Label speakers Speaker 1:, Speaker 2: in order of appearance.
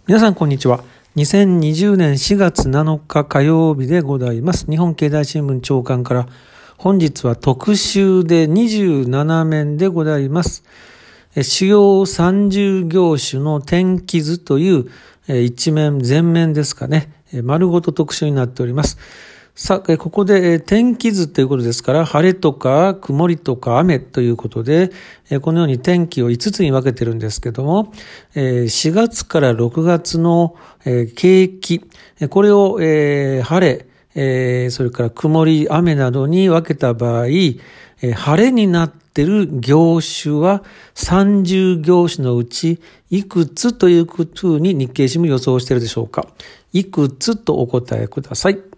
Speaker 1: 皆さんこんにちは。2020年4月7日火曜日でございます。日本経済新聞長官から本日は特集で27面でございます。主要30業種の天気図という一面、全面ですかね。丸ごと特集になっております。さあ、ここで天気図ということですから、晴れとか曇りとか雨ということで、このように天気を5つに分けてるんですけども、4月から6月の景気、これを晴れ、それから曇り、雨などに分けた場合、晴れになっている業種は30業種のうちいくつというふうに日経新聞予想しているでしょうか。いくつとお答えください。